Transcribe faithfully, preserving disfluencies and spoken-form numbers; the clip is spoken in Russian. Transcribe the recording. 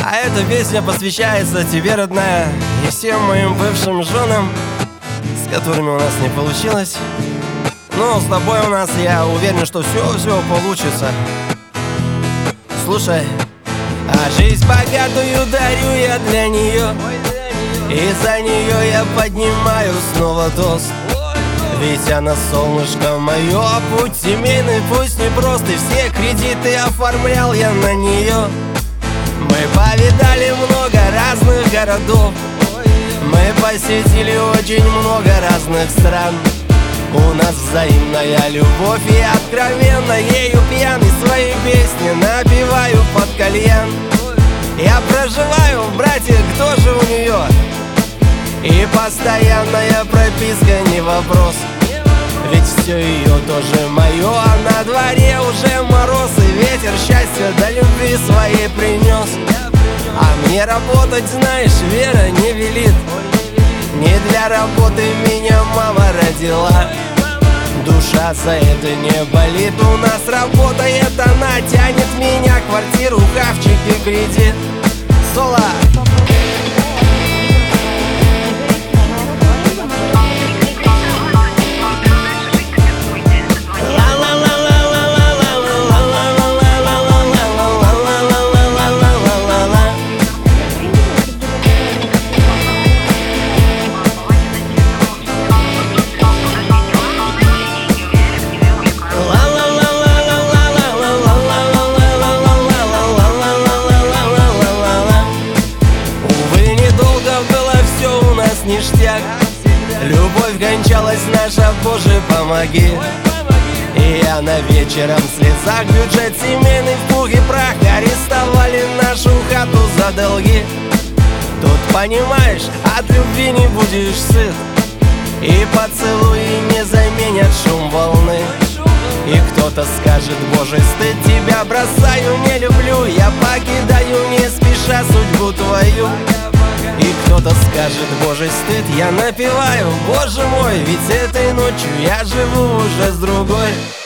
А эта песня посвящается тебе, родная, и всем моим бывшим женам, с которыми у нас не получилось. Но с тобой у нас, я уверен, что все-все получится. Слушай. А жизнь богатую дарю я для нее, и за нее я поднимаю снова тост. Ведь она солнышко мое, путь семейный, пусть не прост, и все кредиты оформлял я на нее. Мы повидали много разных городов, мы посетили очень много разных стран. У нас взаимная любовь, и откровенно ею пьяный свои песни напеваю под кальян. Я проживаю в братьях, кто же у нее, и постоянная прописка не вопрос. Ведь все ее тоже мое, а на дворе уже мороз, и ветер счастья до любви своей принес. А мне работать, знаешь, Вера не велит. Не для работы меня мама родила. Душа за это не болит. У нас работает она, тянет меня, квартиру, хавчики, кредит. Соло. Ништяк. Любовь кончалась наша, Боже, помоги. И я на вечером в слезах, бюджет семейный в пух и прах. Арестовали нашу хату за долги. Тут, понимаешь, от любви не будешь сыт, и поцелуи не заменят шум волны. И кто-то скажет: Боже, стыд, тебя бросаю, не люблю, я покидаю не спеша судьбу твою. И кто-то скажет: Боже, стыд, я напеваю, Боже мой, ведь этой ночью я живу уже с другой.